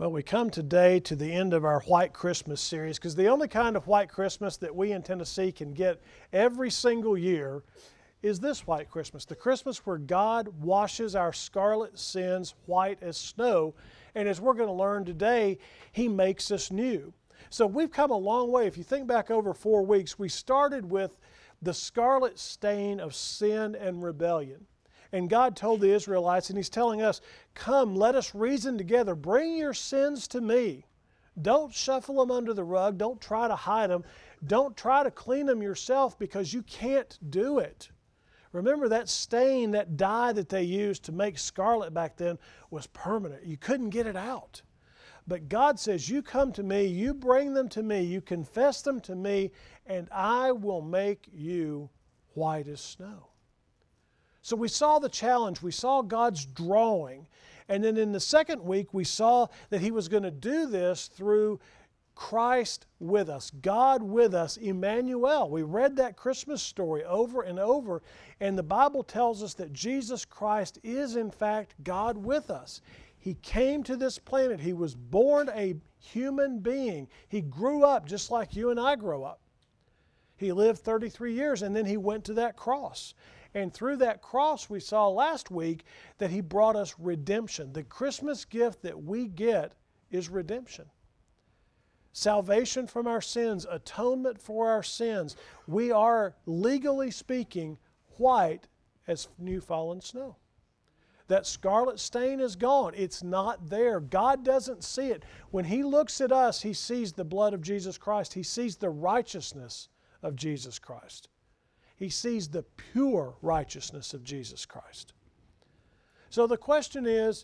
Well, we come today to the end of our White Christmas series because the only kind of White Christmas that we in Tennessee can get every single year is this White Christmas, the Christmas where God washes our scarlet sins white as snow. And as we're going to learn today, He makes us new. So we've come a long way. If you think back over 4 weeks, we started with the scarlet stain of sin and rebellion. And God told the Israelites, and He's telling us, come, let us reason together. Bring your sins to me. Don't shuffle them under the rug. Don't try to hide them. Don't try to clean them yourself because you can't do it. Remember that stain, that dye that they used to make scarlet back then was permanent. You couldn't get it out. But God says, you come to me, you bring them to me, you confess them to me, and I will make you white as snow. So we saw the challenge, we saw God's drawing, and then in the second week we saw that He was going to do this through Christ with us, God with us, Emmanuel. We read that Christmas story over and over, and the Bible tells us that Jesus Christ is in fact God with us. He came to this planet, He was born a human being. He grew up just like you and I grow up. He lived 33 years and then He went to that cross. And through that cross we saw last week that He brought us redemption. The Christmas gift that we get is redemption. Salvation from our sins, atonement for our sins. We are, legally speaking, white as new fallen snow. That scarlet stain is gone. It's not there. God doesn't see it. When He looks at us, He sees the blood of Jesus Christ. He sees the righteousness of Jesus Christ. He sees the pure righteousness of Jesus Christ. So the question is,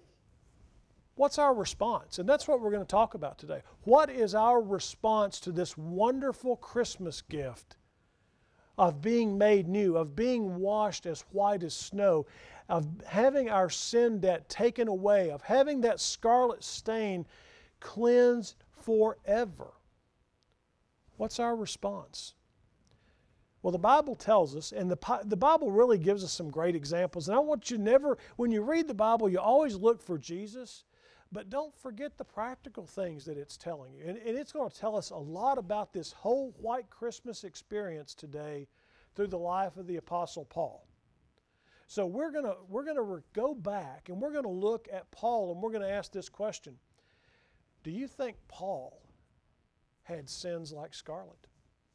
what's our response? And that's what we're going to talk about today. What is our response to this wonderful Christmas gift of being made new, of being washed as white as snow, of having our sin debt taken away, of having that scarlet stain cleansed forever? What's our response? Well, the Bible tells us, and the Bible really gives us some great examples. And I want you never, when you read the Bible, you always look for Jesus, but don't forget the practical things that it's telling you. And it's going to tell us a lot about this whole White Christmas experience today through the life of the Apostle Paul. So we're going to go back and we're going to look at Paul and we're going to ask this question. Do you think Paul had sins like scarlet?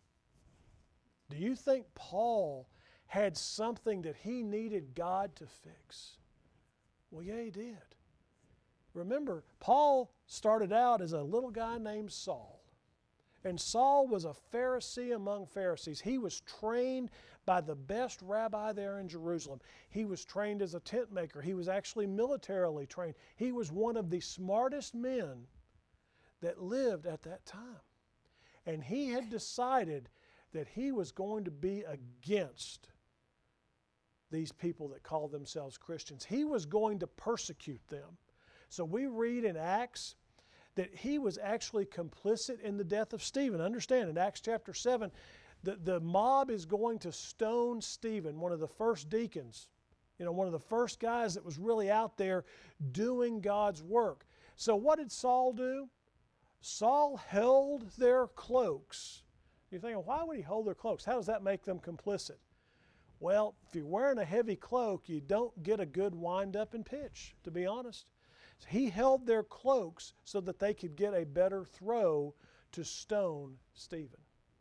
Do you think Paul had something that he needed God to fix? Well, yeah, he did. Remember, Paul started out as a little guy named Saul. And Saul was a Pharisee among Pharisees. He was trained by the best rabbi there in Jerusalem. He was trained as a tent maker. He was actually militarily trained. He was one of the smartest men that lived at that time. And he had decided that he was going to be against these people that call themselves Christians. He was going to persecute them. So we read in Acts that he was actually complicit in the death of Stephen. Understand, in Acts chapter 7, the mob is going to stone Stephen, one of the first deacons, one of the first guys that was really out there doing God's work. So what did Saul do? Saul held their cloaks. You're thinking, why would he hold their cloaks? How does that make them complicit? Well, if you're wearing a heavy cloak, you don't get a good wind-up and pitch, to be honest. So he held their cloaks so that they could get a better throw to stone Stephen.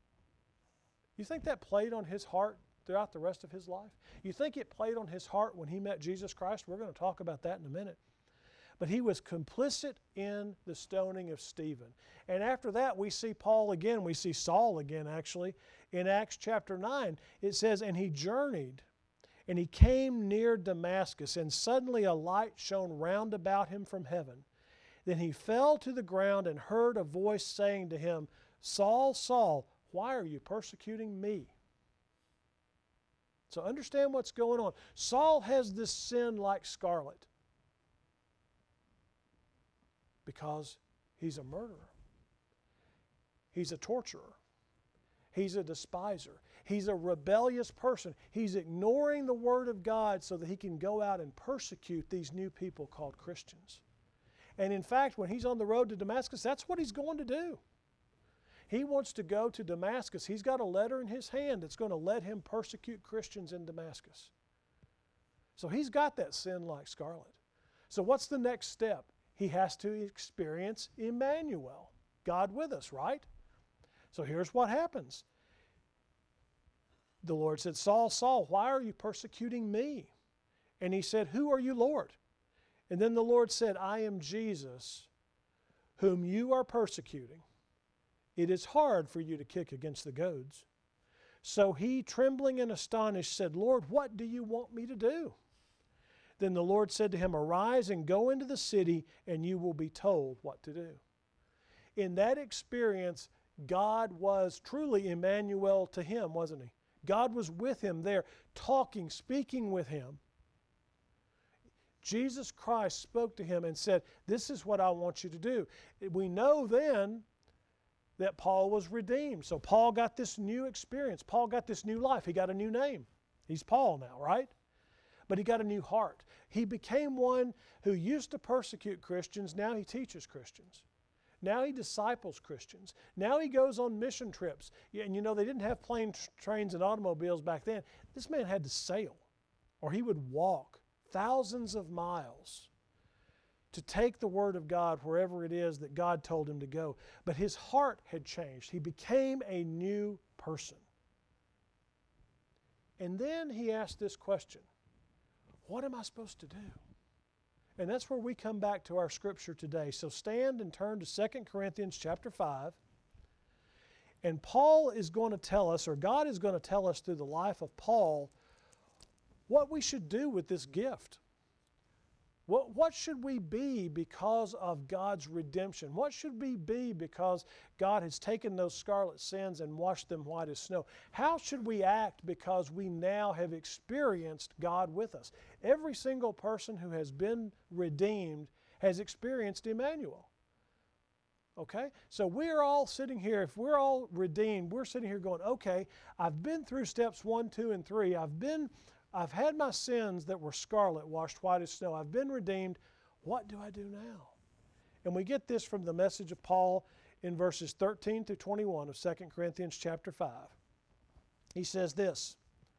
You think that played on his heart throughout the rest of his life? You think it played on his heart when he met Jesus Christ? We're going to talk about that in a minute. But he was complicit in the stoning of Stephen. And after that, we see Paul again. We see Saul again, actually. In Acts chapter 9, it says, and he journeyed, and he came near Damascus, and suddenly a light shone round about him from heaven. Then he fell to the ground and heard a voice saying to him, Saul, Saul, why are you persecuting me? So understand what's going on. Saul has this sin like scarlet because he's a murderer. He's a torturer. He's a despiser. He's a rebellious person. He's ignoring the Word of God so that he can go out and persecute these new people called Christians. And in fact, when he's on the road to Damascus, that's what he's going to do. He wants to go to Damascus. He's got a letter in his hand that's going to let him persecute Christians in Damascus. So he's got that sin like scarlet. So what's the next step? He has to experience Emmanuel, God with us, right? So here's what happens. The Lord said, Saul, Saul, why are you persecuting me? And he said, who are you, Lord? And then the Lord said, I am Jesus, whom you are persecuting. It is hard for you to kick against the goads. So he, trembling and astonished, said, Lord, what do you want me to do? Then the Lord said to him, arise and go into the city, and you will be told what to do. In that experience, God was truly Emmanuel to him, wasn't he? God was with him there, talking, speaking with him. Jesus Christ spoke to him and said, this is what I want you to do. We know then that Paul was redeemed. So Paul got this new experience. Paul got this new life. He got a new name. He's Paul now, right? But he got a new heart. He became one who used to persecute Christians. Now he teaches Christians. Now he disciples Christians. Now he goes on mission trips. And you know, they didn't have planes, trains, and automobiles back then. This man had to sail, or he would walk thousands of miles to take the Word of God wherever it is that God told him to go. But his heart had changed. He became a new person. And then he asked this question, what am I supposed to do? And that's where we come back to our scripture today. So stand and turn to 2 Corinthians chapter 5. And Paul is going to tell us, or God is going to tell us through the life of Paul, what we should do with this gift. What should we be because of God's redemption? What should we be because God has taken those scarlet sins and washed them white as snow? How should we act because we now have experienced God with us? Every single person who has been redeemed has experienced Emmanuel. Okay? So we're all sitting here, if we're all redeemed, we're sitting here going, okay, I've been through steps 1, 2, and 3. I've had my sins that were scarlet washed white as snow. I've been redeemed. What do I do now? And we get this from the message of Paul in verses 13 through 21 of 2 Corinthians chapter 5. He says this,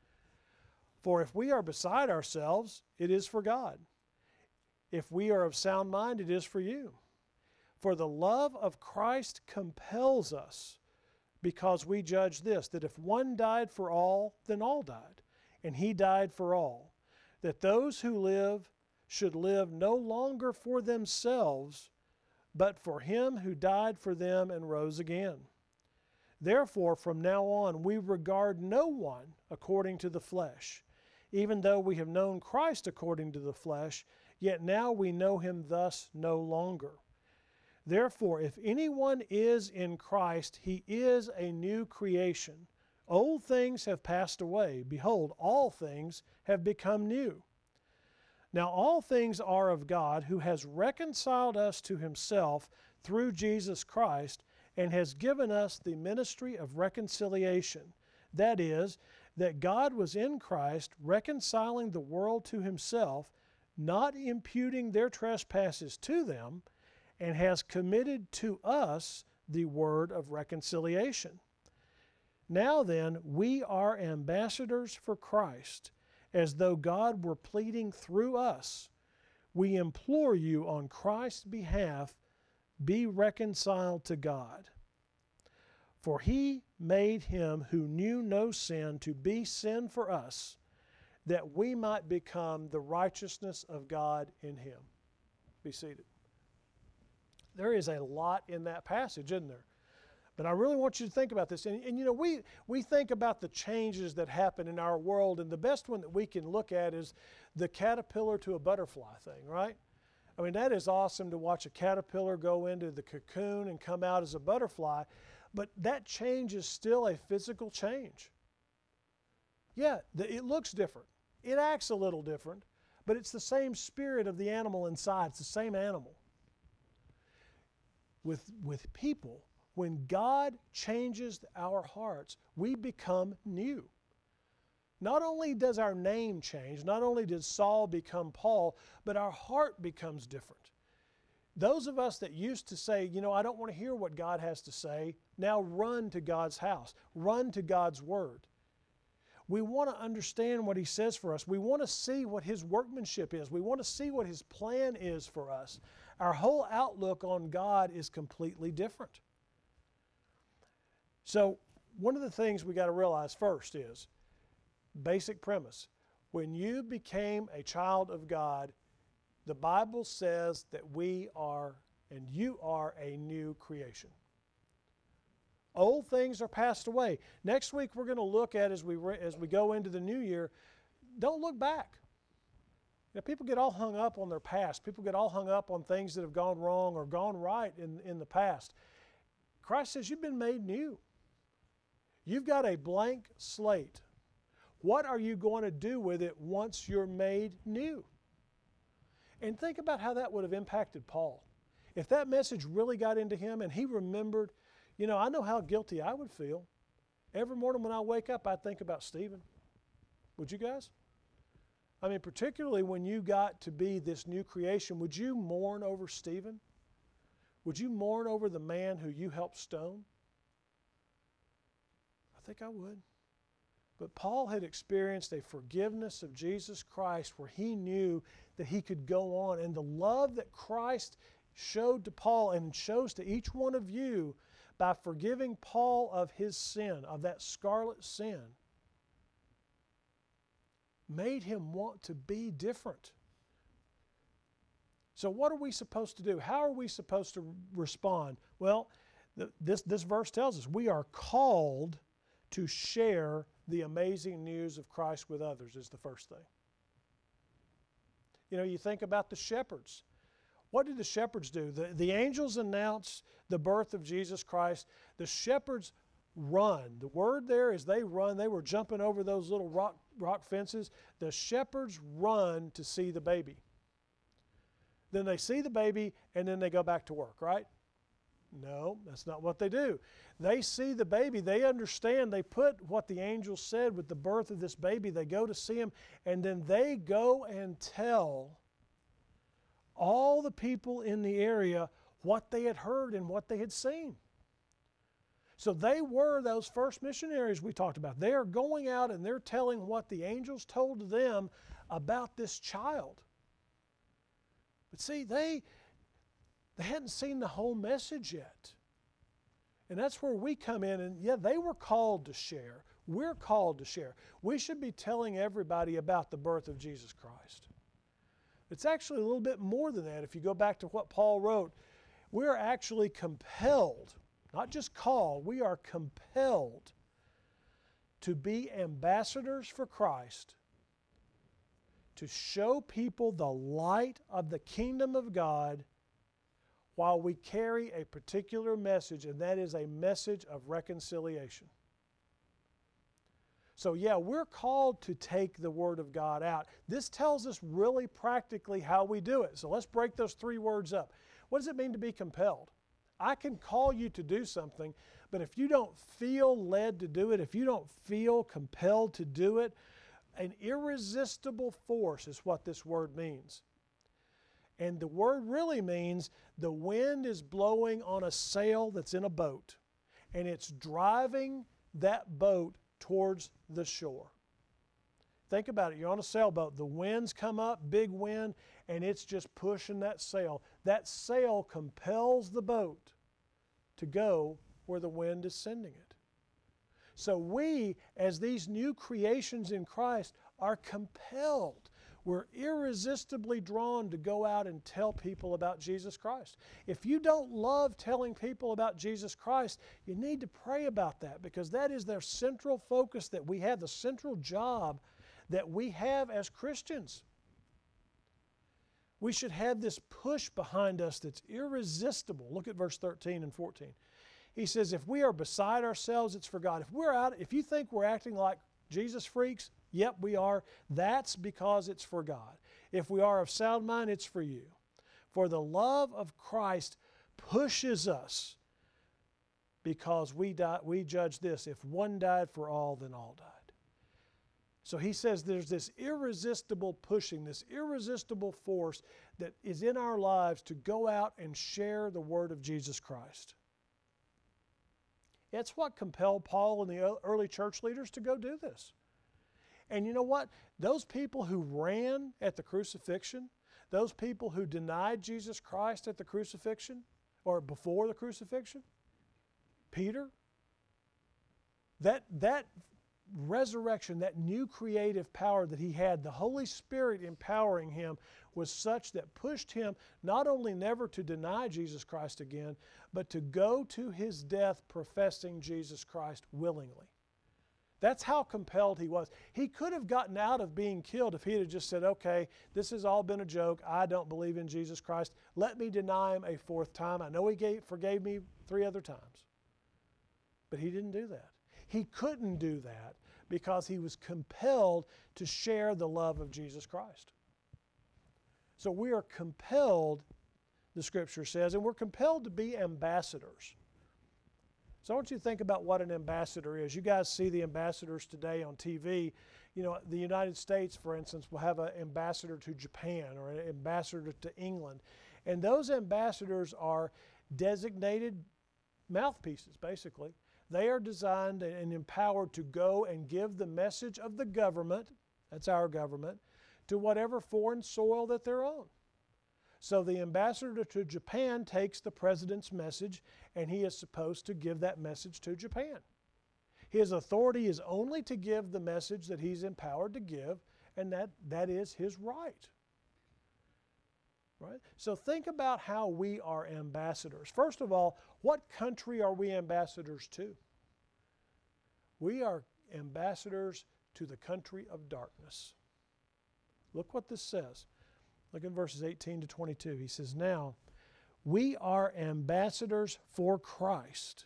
for if we are beside ourselves, it is for God. If we are of sound mind, it is for you. For the love of Christ compels us, because we judge this, that if one died for all, then all died. And he died for all, that those who live should live no longer for themselves, but for him who died for them and rose again. Therefore, from now on, we regard no one according to the flesh. Even though we have known Christ according to the flesh, yet now we know him thus no longer. Therefore, if anyone is in Christ, he is a new creation. Old things have passed away. Behold, all things have become new. Now all things are of God, who has reconciled us to himself through Jesus Christ, and has given us the ministry of reconciliation. That is, that God was in Christ, reconciling the world to himself, not imputing their trespasses to them, and has committed to us the word of reconciliation. Now then, we are ambassadors for Christ, as though God were pleading through us. We implore you on Christ's behalf, be reconciled to God. For he made him who knew no sin to be sin for us, that we might become the righteousness of God in him. Be seated. There is a lot in that passage, isn't there? But I really want you to think about this. And you know, we think about the changes that happen in our world, and the best one that we can look at is the caterpillar to a butterfly thing, right? I mean, that is awesome to watch a caterpillar go into the cocoon and come out as a butterfly, but that change is still a physical change. Yeah, it looks different. It acts a little different, but it's the same spirit of the animal inside. It's the same animal. With people, when God changes our hearts, we become new. Not only does our name change, not only does Saul become Paul, but our heart becomes different. Those of us that used to say, I don't want to hear what God has to say, now run to God's house, run to God's Word. We want to understand what He says for us. We want to see what His workmanship is. We want to see what His plan is for us. Our whole outlook on God is completely different. So, one of the things we got to realize first is, basic premise, when you became a child of God, the Bible says that we are, and you are, a new creation. Old things are passed away. Next week we're going to look at, as we go into the new year, don't look back. People get all hung up on their past. People get all hung up on things that have gone wrong or gone right in the past. Christ says you've been made new. You've got a blank slate. What are you going to do with it once you're made new? And think about how that would have impacted Paul. If that message really got into him and he remembered, I know how guilty I would feel. Every morning when I wake up, I think about Stephen. Would you guys? I mean, particularly when you got to be this new creation, would you mourn over Stephen? Would you mourn over the man who you helped stone? I think I would. But Paul had experienced a forgiveness of Jesus Christ where he knew that he could go on. And the love that Christ showed to Paul and shows to each one of you by forgiving Paul of his sin, of that scarlet sin, made him want to be different. So what are we supposed to do? How are we supposed to respond? Well, this verse tells us we are called to share the amazing news of Christ with others is the first thing. You think about the shepherds. What did the shepherds do? The angels announced the birth of Jesus Christ. The shepherds run. The word there is they run. They were jumping over those little rock fences. The shepherds run to see the baby. Then they see the baby and then they go back to work, right? No, that's not what they do. They see the baby. They understand. They put what the angel said with the birth of this baby. They go to see him, and then they go and tell all the people in the area what they had heard and what they had seen. So they were those first missionaries we talked about. They are going out and they're telling what the angels told them about this child. But see, they hadn't seen the whole message yet. And that's where we come in. And yeah, they were called to share. We're called to share. We should be telling everybody about the birth of Jesus Christ. It's actually a little bit more than that. If you go back to what Paul wrote, we're actually compelled, not just called, we are compelled to be ambassadors for Christ, to show people the light of the kingdom of God while we carry a particular message, and that is a message of reconciliation. So yeah, we're called to take the Word of God out. This tells us really practically how we do it. So let's break those three words up. What does it mean to be compelled? I can call you to do something, but if you don't feel led to do it, if you don't feel compelled to do it, an irresistible force is what this word means. And the word really means the wind is blowing on a sail that's in a boat, and it's driving that boat towards the shore. Think about it. You're on a sailboat. The winds come up, big wind, and it's just pushing that sail. That sail compels the boat to go where the wind is sending it. So we, as these new creations in Christ, are compelled. We're irresistibly drawn to go out and tell people about Jesus Christ. If you don't love telling people about Jesus Christ, you need to pray about that, because that is their central focus that we have, the central job that we have as Christians. We should have this push behind us that's irresistible. Look at verse 13 and 14. He says, if we are beside ourselves, it's for God. If you think we're acting like Jesus freaks, yep, we are. That's because it's for God. If we are of sound mind, it's for you. For the love of Christ pushes us, because we judge this: if one died for all, then all died. So he says there's this irresistible pushing, this irresistible force that is in our lives to go out and share the word of Jesus Christ. It's what compelled Paul and the early church leaders to go do this. And you know what? Those people who ran at the crucifixion, those people who denied Jesus Christ at the crucifixion or before the crucifixion, Peter, that resurrection, that new creative power that he had, the Holy Spirit empowering him, was such that pushed him not only never to deny Jesus Christ again, but to go to his death professing Jesus Christ willingly. That's how compelled he was. He could have gotten out of being killed if he had just said, okay, this has all been a joke. I don't believe in Jesus Christ. Let me deny him a fourth time. I know he forgave me 3 other times. But he didn't do that. He couldn't do that because he was compelled to share the love of Jesus Christ. So we are compelled, the Scripture says, and we're compelled to be ambassadors. So I want you to think about what an ambassador is. You guys see the ambassadors today on TV. You know, the United States, for instance, will have an ambassador to Japan or an ambassador to England. And those ambassadors are designated mouthpieces, basically. They are designed and empowered to go and give the message of the government, that's our government, to whatever foreign soil that they're on. So the ambassador to Japan takes the president's message, and he is supposed to give that message to Japan. His authority is only to give the message that he's empowered to give, and that is his right. Right? So think about how we are ambassadors. First of all, what country are we ambassadors to? We are ambassadors to the country of darkness. Look what this says. Look in verses 18 to 22. He says, now, we are ambassadors for Christ,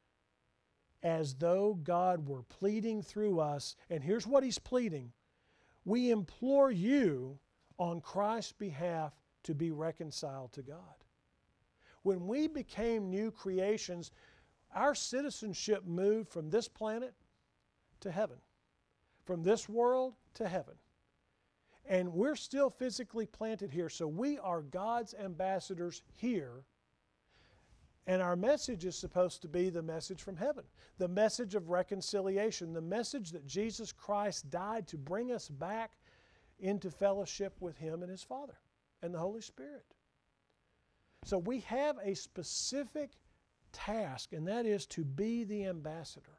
as though God were pleading through us. And here's what he's pleading. We implore you on Christ's behalf to be reconciled to God. When we became new creations, our citizenship moved from this planet to heaven, from this world to heaven. And we're still physically planted here, so we are God's ambassadors here. And our message is supposed to be the message from heaven, the message of reconciliation, the message that Jesus Christ died to bring us back into fellowship with Him and His Father and the Holy Spirit. So we have a specific task, and that is to be the ambassador.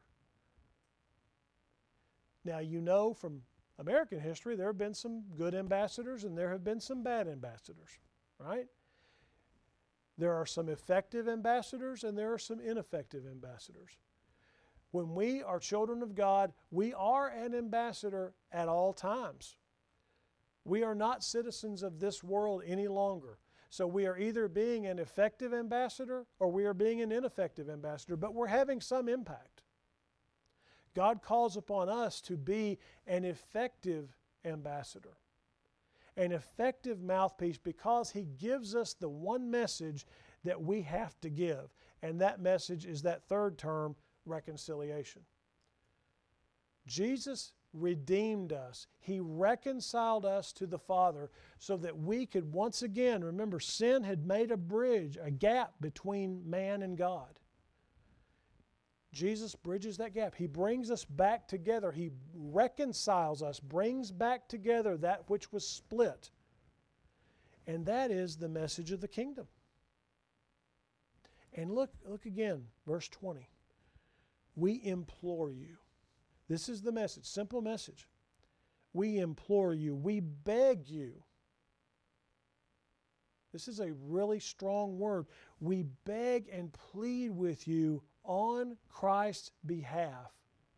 Now, you know from American history, there have been some good ambassadors and there have been some bad ambassadors, right? There are some effective ambassadors and there are some ineffective ambassadors. When we are children of God, we are an ambassador at all times. We are not citizens of this world any longer. So we are either being an effective ambassador or we are being an ineffective ambassador, but we're having some impact. God calls upon us to be an effective ambassador, an effective mouthpiece, because He gives us the one message that we have to give. And that message is that third term, reconciliation. Jesus redeemed us. He reconciled us to the Father so that we could once again, remember, sin had made a bridge, a gap between man and God. Jesus bridges that gap. He brings us back together. He reconciles us, brings back together that which was split. And that is the message of the kingdom. And look again, verse 20. We implore you. This is the message, simple message. We implore you. We beg you. This is a really strong word. We beg and plead with you on Christ's behalf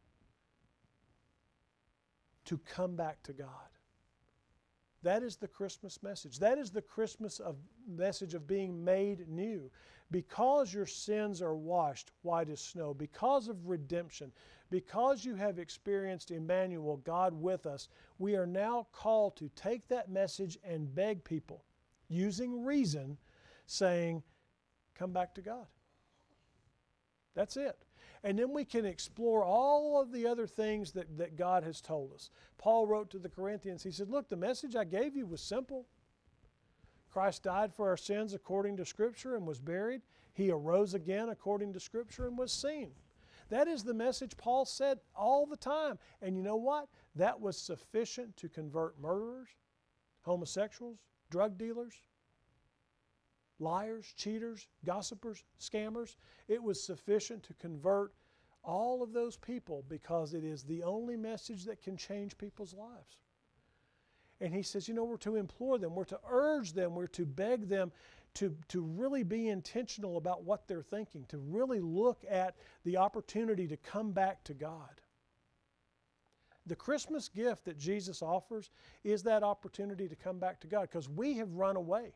to come back to God. That is the Christmas message. That is the Christmas message of being made new. Because your sins are washed white as snow, because of redemption, because you have experienced Emmanuel, God with us, we are now called to take that message and beg people, using reason, saying, come back to God. That's it. And then we can explore all of the other things that God has told us. Paul wrote to the Corinthians, he said, look, the message I gave you was simple. Christ died for our sins according to Scripture and was buried. He arose again according to Scripture and was seen. That is the message Paul said all the time. And you know what? That was sufficient to convert murderers, homosexuals, drug dealers, liars, cheaters, gossipers, scammers. It was sufficient to convert all of those people because it is the only message that can change people's lives. And he says, we're to implore them, we're to urge them, we're to beg them to really be intentional about what they're thinking, to really look at the opportunity to come back to God. The Christmas gift that Jesus offers is that opportunity to come back to God because we have run away.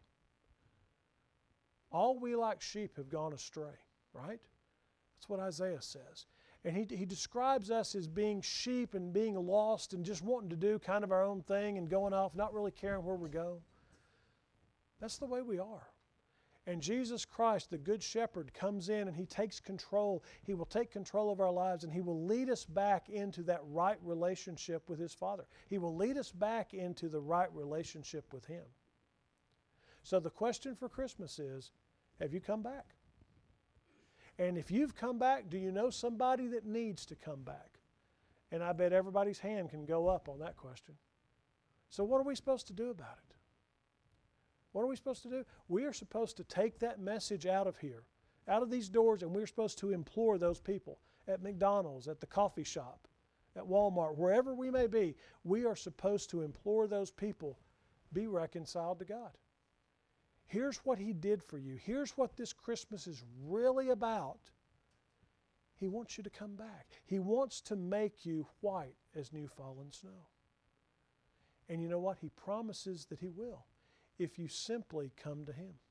All we like sheep have gone astray, right? That's what Isaiah says. And he describes us as being sheep and being lost and just wanting to do kind of our own thing and going off, not really caring where we go. That's the way we are. And Jesus Christ, the Good Shepherd, comes in and He takes control. He will take control of our lives and He will lead us back into that right relationship with His Father. He will lead us back into the right relationship with Him. So the question for Christmas is, have you come back? And if you've come back, do you know somebody that needs to come back? And I bet everybody's hand can go up on that question. So what are we supposed to do about it? What are we supposed to do? We are supposed to take that message out of here, out of these doors, and we're supposed to implore those people at McDonald's, at the coffee shop, at Walmart, wherever we may be. We are supposed to implore those people, be reconciled to God. Here's what He did for you. Here's what this Christmas is really about. He wants you to come back. He wants to make you white as new fallen snow. And you know what? He promises that He will if you simply come to Him.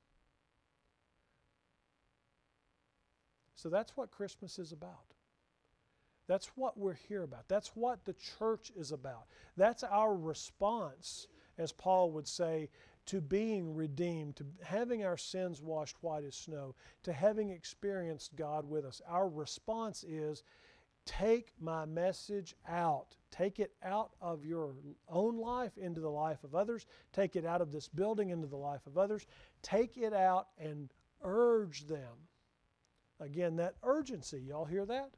So that's what Christmas is about. That's what we're here about. That's what the church is about. That's our response, as Paul would say, to being redeemed, to having our sins washed white as snow, to having experienced God with us. Our response is, take my message out. Take it out of your own life into the life of others. Take it out of this building into the life of others. Take it out and urge them. Again, that urgency, y'all hear that?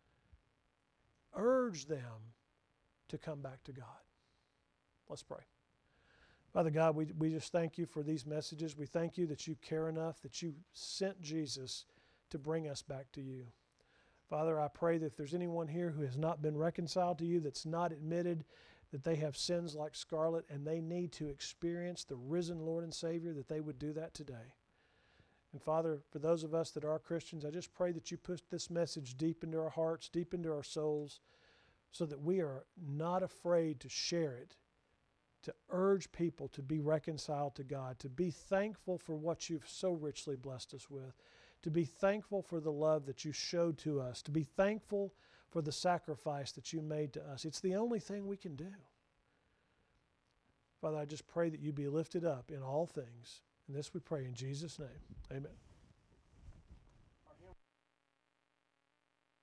Urge them to come back to God. Let's pray. Father God, we just thank You for these messages. We thank You that You care enough, that You sent Jesus to bring us back to You. Father, I pray that if there's anyone here who has not been reconciled to You, that's not admitted that they have sins like scarlet and they need to experience the risen Lord and Savior, that they would do that today. And Father, for those of us that are Christians, I just pray that You put this message deep into our hearts, deep into our souls, so that we are not afraid to share it, to urge people to be reconciled to God, to be thankful for what You've so richly blessed us with, to be thankful for the love that You showed to us, to be thankful for the sacrifice that You made to us. It's the only thing we can do. Father, I just pray that You be lifted up in all things. And this we pray in Jesus' name. Amen.